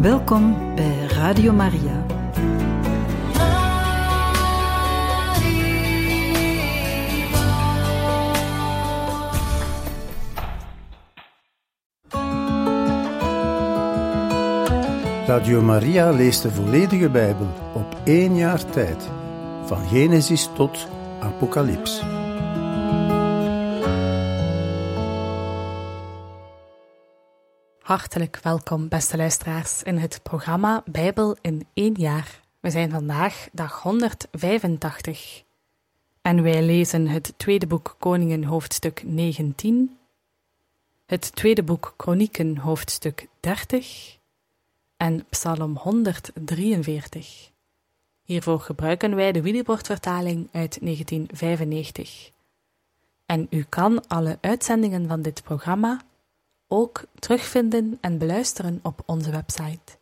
Welkom bij Radio Maria. Radio Maria leest de volledige Bijbel op 1 jaar tijd, van Genesis tot Apocalyps. Hartelijk welkom, beste luisteraars, in het programma Bijbel in 1 jaar. We zijn vandaag dag 185 en wij lezen het tweede boek Koningen hoofdstuk 19, het tweede boek Kronieken hoofdstuk 30 en Psalm 143. Hiervoor gebruiken wij de Willibrordvertaling uit 1995. En u kan alle uitzendingen van dit programma ook terugvinden en beluisteren op onze website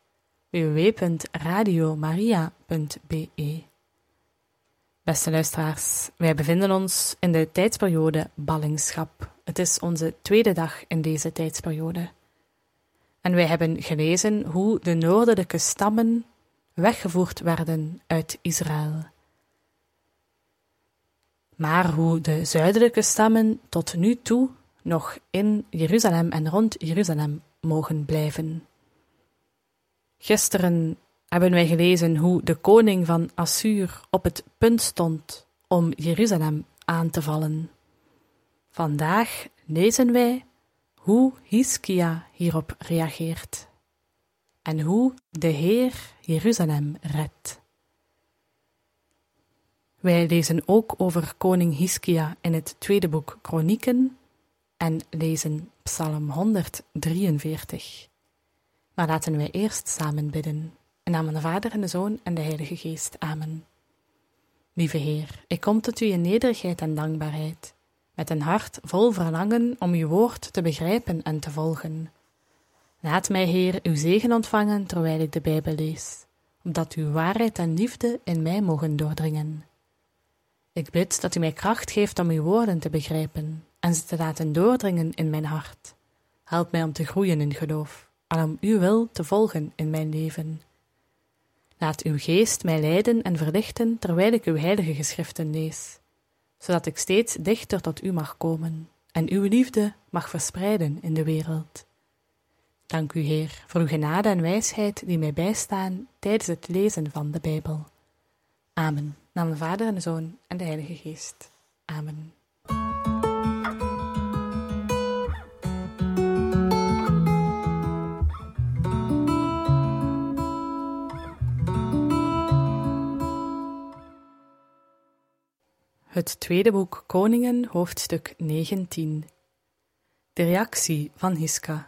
www.radiomaria.be. Beste luisteraars, wij bevinden ons in de tijdsperiode ballingschap. Het is onze tweede dag in deze tijdsperiode. En wij hebben gelezen hoe de noordelijke stammen weggevoerd werden uit Israël. Maar hoe de zuidelijke stammen tot nu toe nog in Jeruzalem en rond Jeruzalem mogen blijven. Gisteren hebben wij gelezen hoe de koning van Assuur op het punt stond om Jeruzalem aan te vallen. Vandaag lezen wij hoe Hiskia hierop reageert en hoe de Heer Jeruzalem redt. Wij lezen ook over koning Hiskia in het tweede boek Kronieken en lezen Psalm 143. Maar laten wij eerst samen bidden. In naam van de Vader en de Zoon en de Heilige Geest. Amen. Lieve Heer, ik kom tot u in nederigheid en dankbaarheid, met een hart vol verlangen om uw woord te begrijpen en te volgen. Laat mij, Heer, uw zegen ontvangen terwijl ik de Bijbel lees, opdat uw waarheid en liefde in mij mogen doordringen. Ik bid dat u mij kracht geeft om uw woorden te begrijpen en ze te laten doordringen in mijn hart. Help mij om te groeien in geloof en om uw wil te volgen in mijn leven. Laat uw geest mij leiden en verlichten terwijl ik uw heilige geschriften lees, zodat ik steeds dichter tot u mag komen en uw liefde mag verspreiden in de wereld. Dank u, Heer, voor uw genade en wijsheid die mij bijstaan tijdens het lezen van de Bijbel. Amen. Naam de Vader en de Zoon en de Heilige Geest. Amen. Het tweede boek Koningen, hoofdstuk 19. De reactie van Hiskia.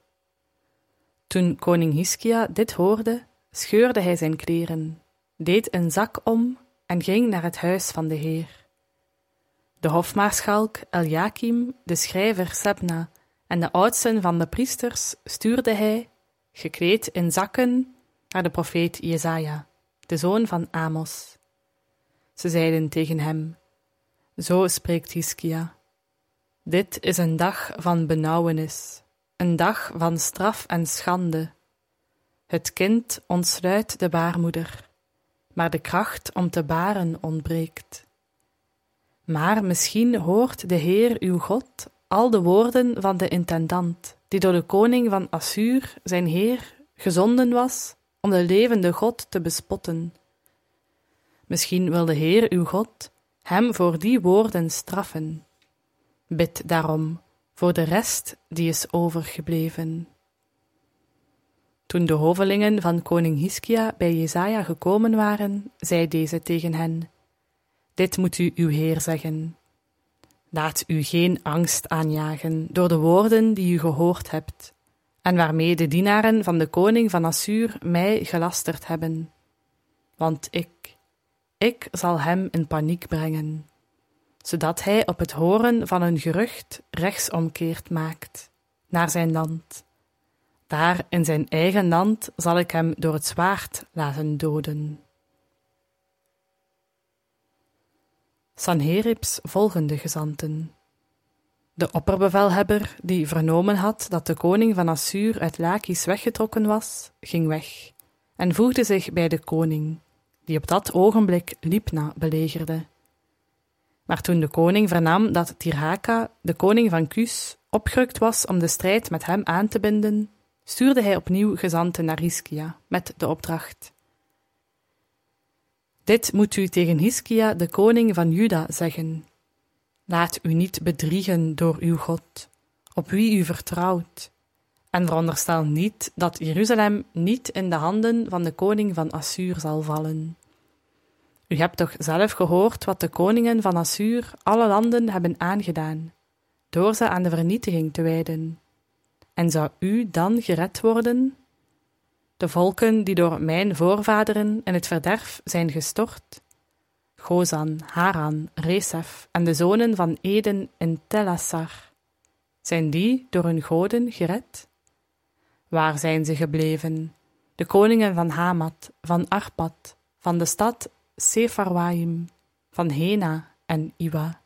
Toen koning Hiskia dit hoorde, scheurde hij zijn kleren, deed een zak om en ging naar het huis van de Heer. De hofmaarschalk Eljakim, de schrijver Sebna en de oudsten van de priesters stuurde hij, gekleed in zakken, naar de profeet Jesaja, de zoon van Amos. Ze zeiden tegen hem: Zo spreekt Hiskia: Dit is een dag van benauwenis, een dag van straf en schande. Het kind ontsluit de baarmoeder, maar de kracht om te baren ontbreekt. Maar misschien hoort de Heer uw God al de woorden van de intendant, die door de koning van Assuur, zijn heer, gezonden was om de levende God te bespotten. Misschien wil de Heer uw God hem voor die woorden straffen. Bid daarom voor de rest die is overgebleven. Toen de hovelingen van koning Hiskia bij Jesaja gekomen waren, zei deze tegen hen: Dit moet u uw Heer zeggen. Laat u geen angst aanjagen door de woorden die u gehoord hebt, en waarmee de dienaren van de koning van Assuur mij gelasterd hebben. Want ik zal hem in paniek brengen, zodat hij op het horen van een gerucht rechtsomkeert maakt naar zijn land. Daar in zijn eigen land zal ik hem door het zwaard laten doden. Sanheribs volgende gezanten. De opperbevelhebber, die vernomen had dat de koning van Assuur uit Lachish weggetrokken was, ging weg en voegde zich bij de koning, die op dat ogenblik Libna belegerde. Maar toen de koning vernam dat Tirhaka, de koning van Kus, opgerukt was om de strijd met hem aan te binden, stuurde hij opnieuw gezanten naar Hiskia met de opdracht: Dit moet u tegen Hiskia, de koning van Juda, zeggen. Laat u niet bedriegen door uw God, op wie u vertrouwt, en veronderstel niet dat Jeruzalem niet in de handen van de koning van Assuur zal vallen. U hebt toch zelf gehoord wat de koningen van Assuur alle landen hebben aangedaan, door ze aan de vernietiging te wijden. En zou u dan gered worden? De volken die door mijn voorvaderen in het verderf zijn gestort, Gozan, Haran, Resef en de zonen van Eden in Telassar, zijn die door hun goden gered? Waar zijn ze gebleven, de koningen van Hamat, van Arpad, van de stad Sepharwaim, van Hena en Iwa?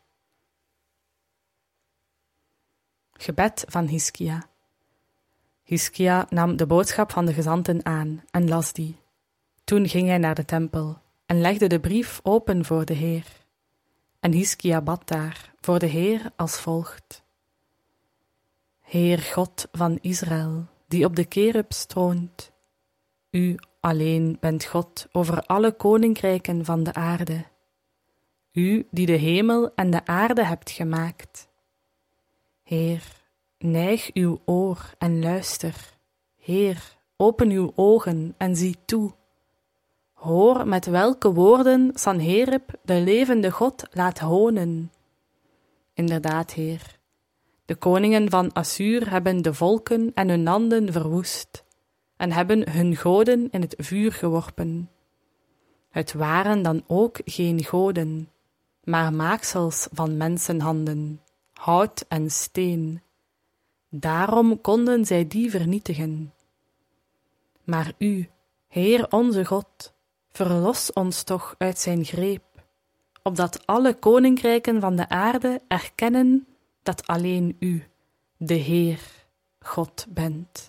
Gebed van Hiskia. Hiskia nam de boodschap van de gezanten aan en las die. Toen ging hij naar de tempel en legde de brief open voor de Heer. En Hiskia bad daar voor de Heer als volgt: Heer God van Israël, die op de Kerubs troont, u alleen bent God over alle koninkrijken van de aarde. U die de hemel en de aarde hebt gemaakt. Heer, neig uw oor en luister. Heer, open uw ogen en zie toe. Hoor met welke woorden Sanherib de levende God laat honen. Inderdaad, Heer, de koningen van Assuur hebben de volken en hun landen verwoest en hebben hun goden in het vuur geworpen. Het waren dan ook geen goden, maar maaksels van mensenhanden, hout en steen. Daarom konden zij die vernietigen. Maar u, Heer onze God, verlos ons toch uit zijn greep, opdat alle koninkrijken van de aarde erkennen dat alleen u, de Heer, God bent.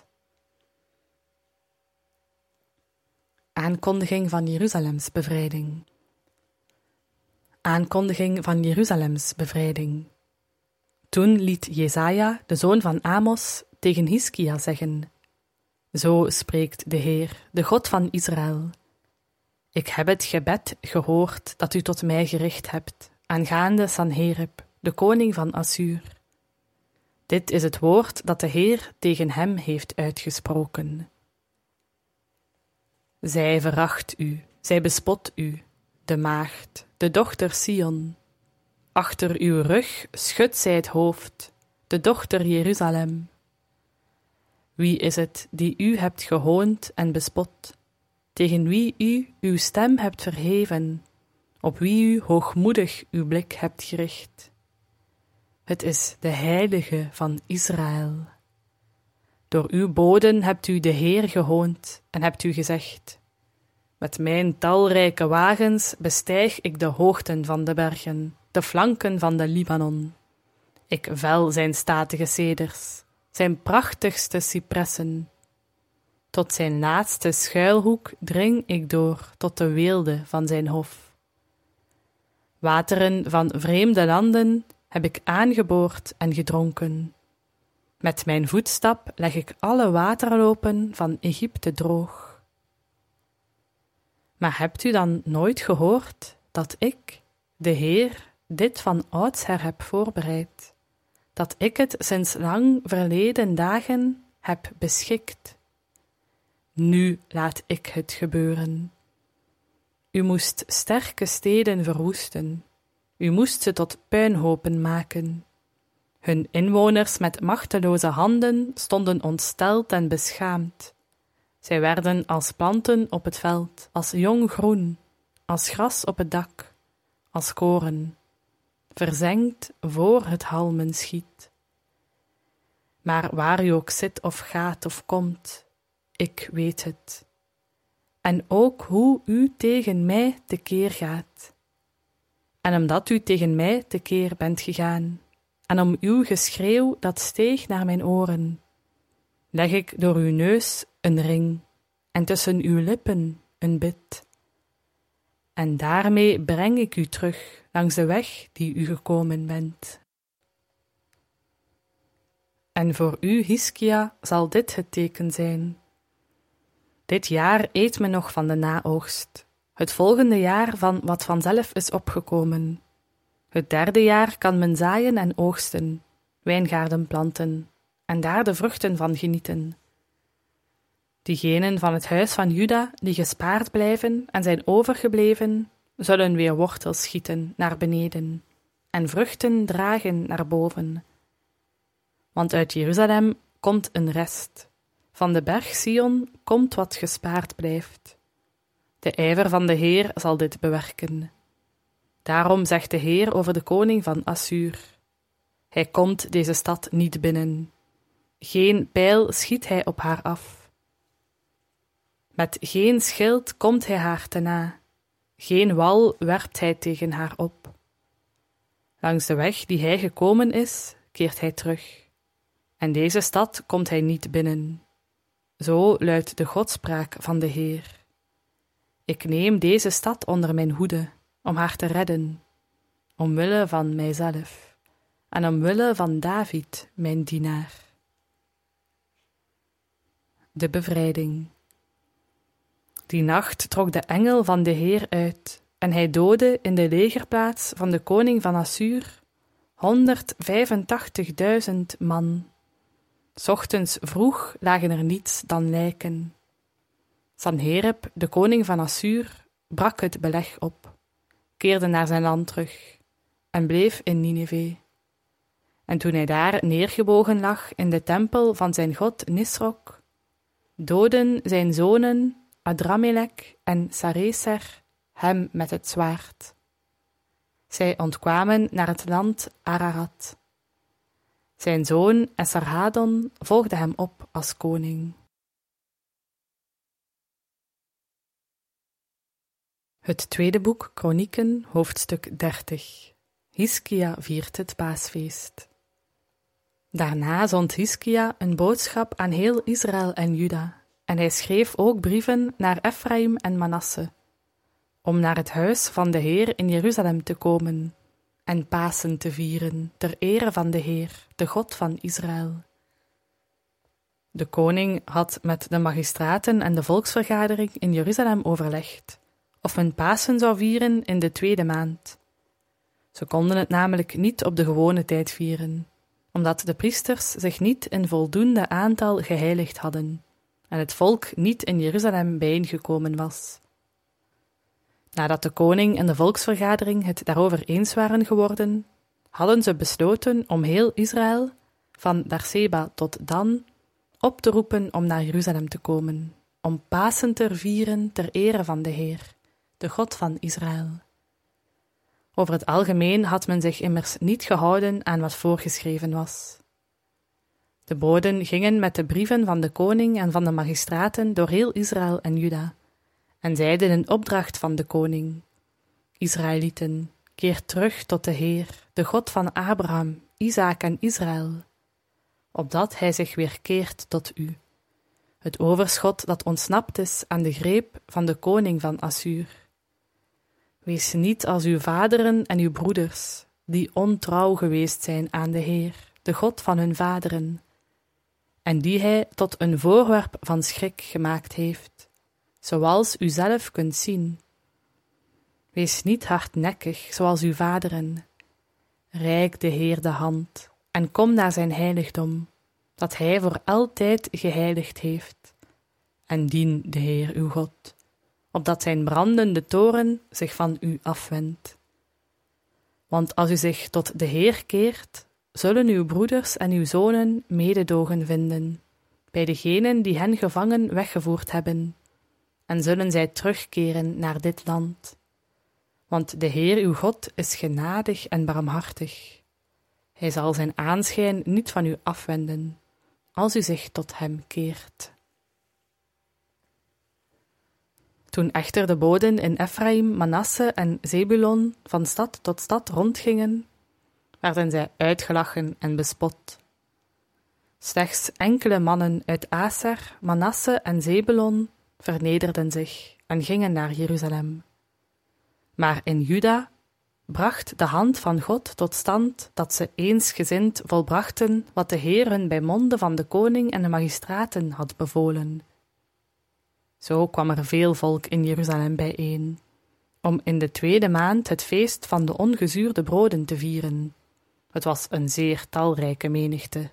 Aankondiging van Jeruzalems bevrijding. Aankondiging van Jeruzalems bevrijding. Toen liet Jesaja, de zoon van Amos, tegen Hiskia zeggen: Zo spreekt de Heer, de God van Israël. Ik heb het gebed gehoord dat u tot mij gericht hebt, aangaande Sanherib, de koning van Assuur. Dit is het woord dat de Heer tegen hem heeft uitgesproken. Zij veracht u, zij bespot u, de maagd, de dochter Sion. Achter uw rug schudt zij het hoofd, de dochter Jeruzalem. Wie is het die u hebt gehoond en bespot, tegen wie u uw stem hebt verheven, op wie u hoogmoedig uw blik hebt gericht? Het is de Heilige van Israël. Door uw boden hebt u de Heer gehoond en hebt u gezegd: Met mijn talrijke wagens bestijg ik de hoogten van de bergen, de flanken van de Libanon. Ik vel zijn statige ceders, zijn prachtigste cipressen. Tot zijn laatste schuilhoek dring ik door, tot de weelde van zijn hof. Wateren van vreemde landen heb ik aangeboord en gedronken. Met mijn voetstap leg ik alle waterlopen van Egypte droog. Maar hebt u dan nooit gehoord dat ik, de Heer, dit van oudsher heb voorbereid, dat ik het sinds lang verleden dagen heb beschikt? Nu laat ik het gebeuren. U moest sterke steden verwoesten, u moest ze tot puinhopen maken. Hun inwoners met machteloze handen stonden ontsteld en beschaamd. Zij werden als planten op het veld, als jong groen, als gras op het dak, als koren, verzengd voor het halmen schiet. Maar waar u ook zit of gaat of komt, ik weet het. En ook hoe u tegen mij tekeer gaat. En omdat u tegen mij tekeer bent gegaan, en om uw geschreeuw dat steeg naar mijn oren, leg ik door uw neus een ring en tussen uw lippen een bid. En daarmee breng ik u terug langs de weg die u gekomen bent. En voor u, Hiskia, zal dit het teken zijn. Dit jaar eet men nog van de naoogst, het volgende jaar van wat vanzelf is opgekomen. Het derde jaar kan men zaaien en oogsten, wijngaarden planten, en daar de vruchten van genieten. Diegenen van het huis van Juda die gespaard blijven en zijn overgebleven, zullen weer wortels schieten naar beneden en vruchten dragen naar boven. Want uit Jeruzalem komt een rest, van de berg Sion komt wat gespaard blijft. De ijver van de Heer zal dit bewerken. Daarom zegt de Heer over de koning van Assuur: hij komt deze stad niet binnen. Geen pijl schiet hij op haar af. Met geen schild komt hij haar te na. Geen wal werpt hij tegen haar op. Langs de weg die hij gekomen is, keert hij terug. En deze stad komt hij niet binnen. Zo luidt de godspraak van de Heer. Ik neem deze stad onder mijn hoede, om haar te redden, omwille van mijzelf, en omwille van David, mijn dienaar. De bevrijding. Die nacht trok de engel van de Heer uit, en hij doodde in de legerplaats van de koning van Assuur 185.000 man. 's Ochtends vroeg lagen er niets dan lijken. Sanherib, de koning van Assuur, brak het beleg op, keerde naar zijn land terug en bleef in Nineve. En toen hij daar neergebogen lag in de tempel van zijn god Nisrok, doodden zijn zonen Adramelek en Sareser hem met het zwaard. Zij ontkwamen naar het land Ararat. Zijn zoon Esarhadon volgde hem op als koning. Het tweede boek Kronieken, hoofdstuk 30. Hiskia viert het paasfeest. Daarna zond Hiskia een boodschap aan heel Israël en Juda, en hij schreef ook brieven naar Efraïm en Manasse, om naar het huis van de Heer in Jeruzalem te komen en Pasen te vieren ter ere van de Heer, de God van Israël. De koning had met de magistraten en de volksvergadering in Jeruzalem overlegd of men Pasen zou vieren in de 2e maand. Ze konden het namelijk niet op de gewone tijd vieren, omdat de priesters zich niet in voldoende aantal geheiligd hadden en het volk niet in Jeruzalem bijeengekomen was. Nadat de koning en de volksvergadering het daarover eens waren geworden, hadden ze besloten om heel Israël, van Berseba tot Dan, op te roepen om naar Jeruzalem te komen, om Pasen te vieren ter ere van de Heer, de God van Israël. Over het algemeen had men zich immers niet gehouden aan wat voorgeschreven was. De boden gingen met de brieven van de koning en van de magistraten door heel Israël en Juda, en zeiden in opdracht van de koning: Israëlieten, keert terug tot de Heer, de God van Abraham, Isaak en Israël, opdat hij zich weer keert tot u, het overschot dat ontsnapt is aan de greep van de koning van Assuur. Wees niet als uw vaderen en uw broeders, die ontrouw geweest zijn aan de Heer, de God van hun vaderen, en die hij tot een voorwerp van schrik gemaakt heeft, zoals u zelf kunt zien. Wees niet hardnekkig, zoals uw vaderen. Reik de Heer de hand en kom naar zijn heiligdom, dat hij voor altijd geheiligd heeft, en dien de Heer uw God, opdat zijn brandende toorn zich van u afwendt. Want als u zich tot de Heer keert, zullen uw broeders en uw zonen mededogen vinden bij degenen die hen gevangen weggevoerd hebben, en zullen zij terugkeren naar dit land. Want de Heer uw God is genadig en barmhartig. Hij zal zijn aanschijn niet van u afwenden, als u zich tot hem keert. Toen echter de boden in Efraïm, Manasse en Zebulon van stad tot stad rondgingen, werden zij uitgelachen en bespot. Slechts enkele mannen uit Aser, Manasse en Zebulon vernederden zich en gingen naar Jeruzalem. Maar in Juda bracht de hand van God tot stand dat ze eensgezind volbrachten wat de Heer hun bij monde van de koning en de magistraten had bevolen. Zo kwam er veel volk in Jeruzalem bijeen, om in de 2e maand het feest van de ongezuurde broden te vieren. Het was een zeer talrijke menigte.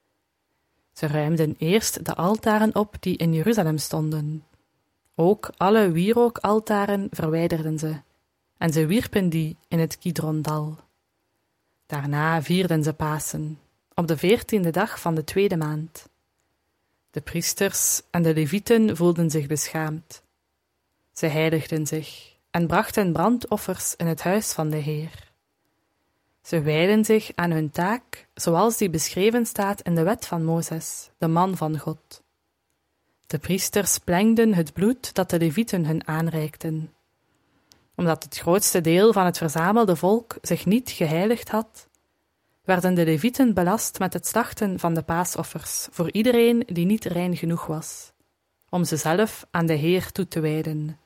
Ze ruimden eerst de altaren op die in Jeruzalem stonden. Ook alle wierookaltaren verwijderden ze, en ze wierpen die in het Kidrondal. Daarna vierden ze Pasen, op de 14e dag van de 2e maand. De priesters en de levieten voelden zich beschaamd. Ze heiligden zich en brachten brandoffers in het huis van de Heer. Ze wijden zich aan hun taak, zoals die beschreven staat in de wet van Mozes, de man van God. De priesters plengden het bloed dat de levieten hun aanreikten. Omdat het grootste deel van het verzamelde volk zich niet geheiligd had, werden de levieten belast met het slachten van de paasoffers voor iedereen die niet rein genoeg was, om ze zelf aan de Heer toe te wijden.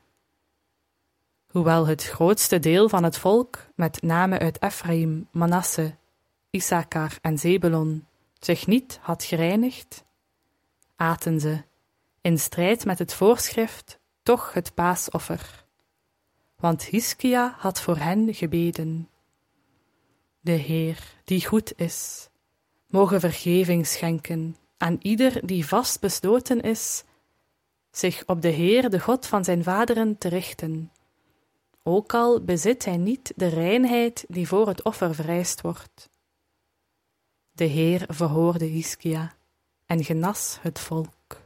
Hoewel het grootste deel van het volk, met name uit Ephraim, Manasse, Issachar en Zebulon, zich niet had gereinigd, aten ze, in strijd met het voorschrift, toch het paasoffer. Want Hiskia had voor hen gebeden. De Heer, die goed is, moge vergeving schenken aan ieder die vast besloten is, zich op de Heer, de God van zijn vaderen, te richten, ook al bezit hij niet de reinheid die voor het offer vereist wordt. De Heer verhoorde Hiskia en genas het volk.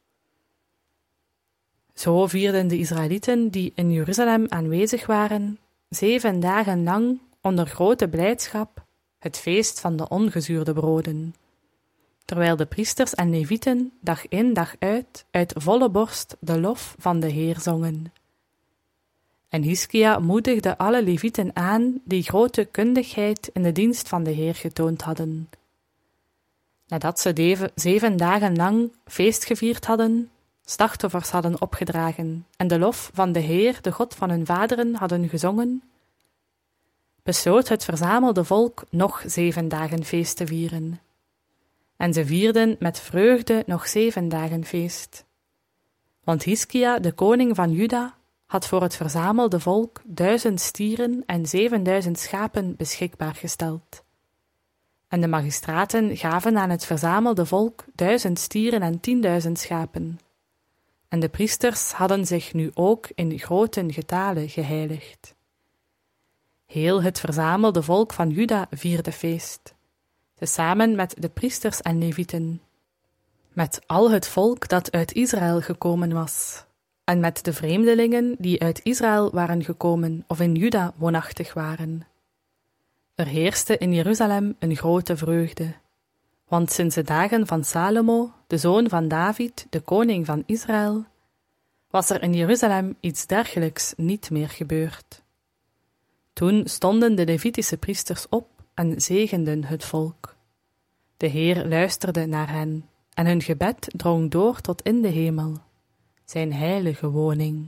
Zo vierden de Israëlieten die in Jeruzalem aanwezig waren, 7 dagen lang onder grote blijdschap het feest van de ongezuurde broden, terwijl de priesters en levieten dag in dag uit volle borst de lof van de Heer zongen. En Hiskia moedigde alle levieten aan die grote kundigheid in de dienst van de Heer getoond hadden. Nadat ze 7 dagen lang feest gevierd hadden, slachtoffers hadden opgedragen en de lof van de Heer, de God van hun vaderen, hadden gezongen, besloot het verzamelde volk nog 7 dagen feest te vieren. En ze vierden met vreugde nog 7 dagen feest. Want Hiskia, de koning van Juda, had voor het verzamelde volk 1000 stieren en 7000 schapen beschikbaar gesteld. En de magistraten gaven aan het verzamelde volk 1000 stieren en 10.000 schapen. En de priesters hadden zich nu ook in grote getale geheiligd. Heel het verzamelde volk van Juda vierde feest, tezamen met de priesters en levieten, met al het volk dat uit Israël gekomen was, en met de vreemdelingen die uit Israël waren gekomen of in Juda woonachtig waren. Er heerste in Jeruzalem een grote vreugde, want sinds de dagen van Salomo, de zoon van David, de koning van Israël, was er in Jeruzalem iets dergelijks niet meer gebeurd. Toen stonden de Levitische priesters op en zegenden het volk. De Heer luisterde naar hen, en hun gebed drong door tot in de hemel, zijn heilige woning.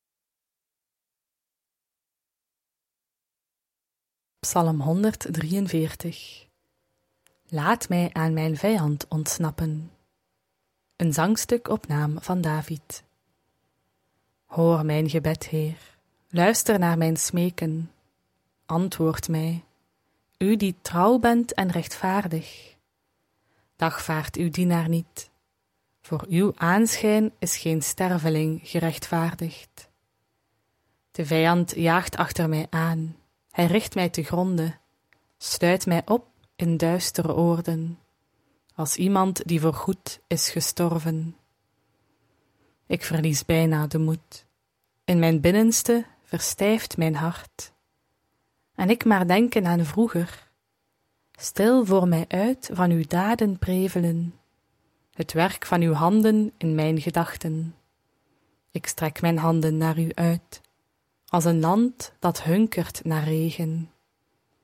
Psalm 143. Laat mij aan mijn vijand ontsnappen. Een zangstuk op naam van David. Hoor mijn gebed, Heer, luister naar mijn smeken. Antwoord mij, u die trouw bent en rechtvaardig. Dagvaard uw dienaar niet. Voor uw aanschijn is geen sterveling gerechtvaardigd. De vijand jaagt achter mij aan, hij richt mij te gronde, sluit mij op in duistere oorden, als iemand die voorgoed is gestorven. Ik verlies bijna de moed. In mijn binnenste verstijft mijn hart. En ik maar denken aan vroeger. Stil voor mij uit van uw daden prevelen, het werk van uw handen in mijn gedachten. Ik strek mijn handen naar u uit, als een land dat hunkert naar regen.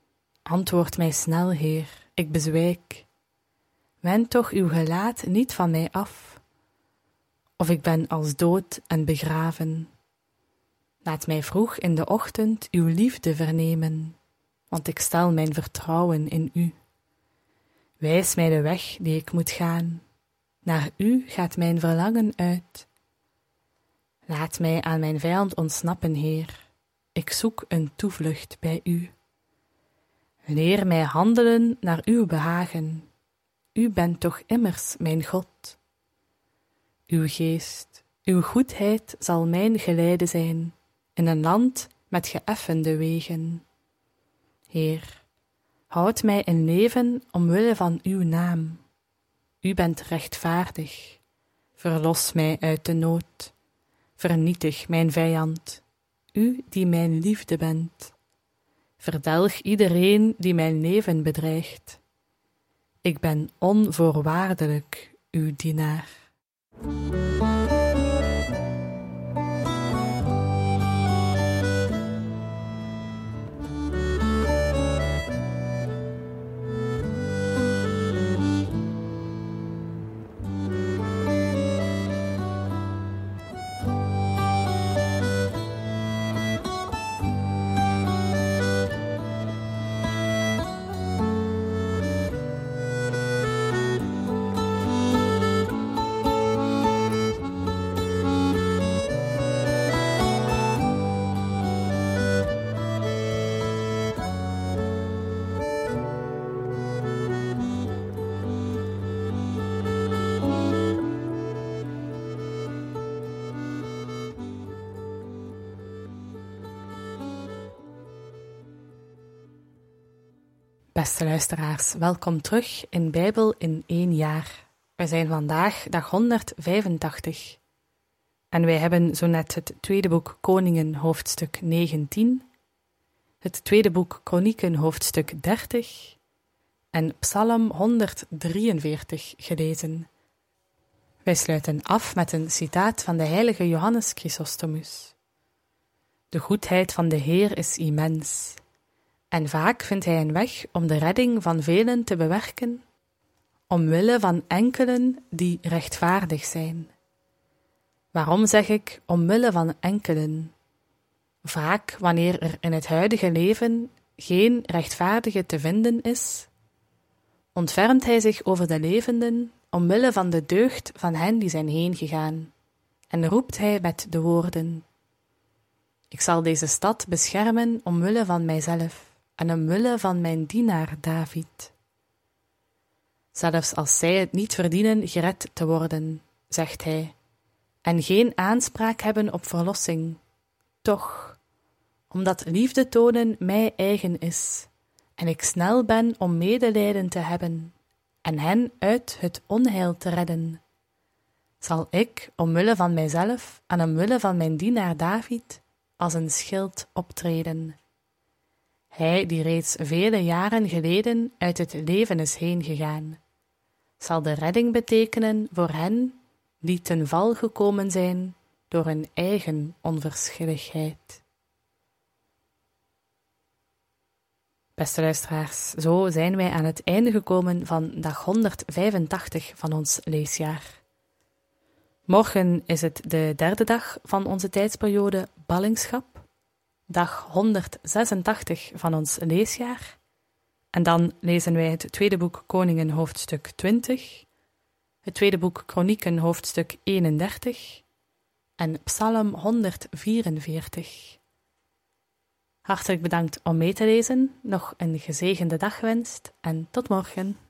Antwoord mij snel, Heer, ik bezwijk. Wend toch uw gelaat niet van mij af, of ik ben als dood en begraven. Laat mij vroeg in de ochtend uw liefde vernemen, want ik stel mijn vertrouwen in u. Wijs mij de weg die ik moet gaan, naar u gaat mijn verlangen uit. Laat mij aan mijn vijand ontsnappen, Heer, ik zoek een toevlucht bij u. Leer mij handelen naar uw behagen, u bent toch immers mijn God. Uw geest, uw goedheid zal mijn geleide zijn, in een land met geëffende wegen. Heer, houd mij in leven omwille van uw naam. U bent rechtvaardig, verlos mij uit de nood. Vernietig mijn vijand, u die mijn liefde bent. Verdelg iedereen die mijn leven bedreigt. Ik ben onvoorwaardelijk uw dienaar. Beste luisteraars, welkom terug in Bijbel in 1 jaar. We zijn vandaag dag 185. En wij hebben zo net het tweede boek Koningen hoofdstuk 19, het tweede boek Kronieken hoofdstuk 30 en Psalm 143 gelezen. Wij sluiten af met een citaat van de heilige Johannes Chrysostomus. De goedheid van de Heer is immens. En vaak vindt hij een weg om de redding van velen te bewerken, omwille van enkelen die rechtvaardig zijn. Waarom zeg ik omwille van enkelen? Vaak wanneer er in het huidige leven geen rechtvaardige te vinden is, ontfermt hij zich over de levenden omwille van de deugd van hen die zijn heengegaan, en roept hij met de woorden: Ik zal deze stad beschermen omwille van mijzelf en omwille van mijn dienaar David. Zelfs als zij het niet verdienen gered te worden, zegt hij, en geen aanspraak hebben op verlossing, toch, omdat liefde tonen mij eigen is, en ik snel ben om medelijden te hebben, en hen uit het onheil te redden, zal ik, omwille van mijzelf en omwille van mijn dienaar David, als een schild optreden. Hij die reeds vele jaren geleden uit het leven is heengegaan, zal de redding betekenen voor hen die ten val gekomen zijn door hun eigen onverschilligheid. Beste luisteraars, zo zijn wij aan het einde gekomen van dag 185 van ons leesjaar. Morgen is het de derde dag van onze tijdsperiode ballingschap, dag 186 van ons leesjaar, en dan lezen wij het tweede boek Koningen hoofdstuk 20, het tweede boek Kronieken hoofdstuk 31 en Psalm 144. Hartelijk bedankt om mee te lezen, nog een gezegende dag gewenst en tot morgen.